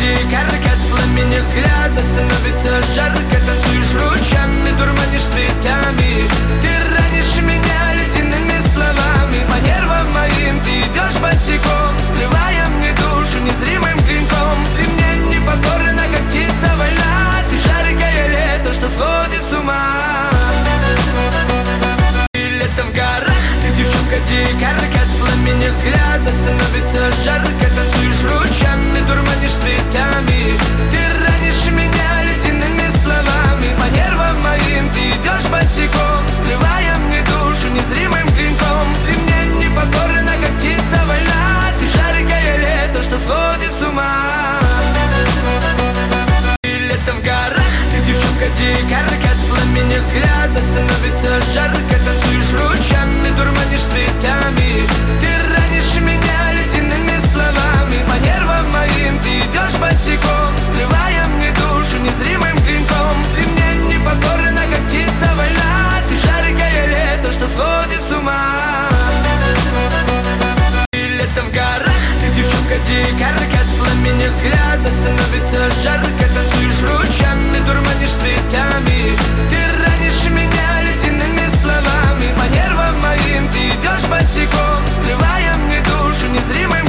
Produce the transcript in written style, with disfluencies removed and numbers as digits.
дикарка, от пламени взгляда становится жарко. Танцуешь ручьями, дурманишь цветами. Ты ранишь меня ледяными словами. По нервам моим ты идешь босиком, скрывая мне душу незримым клинком. Ты мне не покорна, как птица вольна. Ты жаркое лето, что сводит с ума. И лето в горах, ты девчонка дикарка, от пламени взгляда становится жарко. Танцуешь ручьями, дурманишь цветами. Ты ранишь меня ледяными словами. По нервам моим ты идешь босиком, скрывая мне душу незримым клинком. Ты мне не покорна, как птица вольна. Ты жаркое лето, что сводит с ума. И лето в горах, ты девчонка дикарка, от пламени взгляда становится жарко. Танцуешь ручьями, дурманишь цветами. Ты ранишь меня ледяными словами. По нервам моим ты идешь босиком, скрывая мне душу незримым клинком. Ты мне не покорна, как птица вольна. Ты жаркое лето, что сводит с ума. И лето в горах, ты девчонка дикарка, от пламени взгляда становится жарко. Танцуешь ручьями, дурманишь цветами.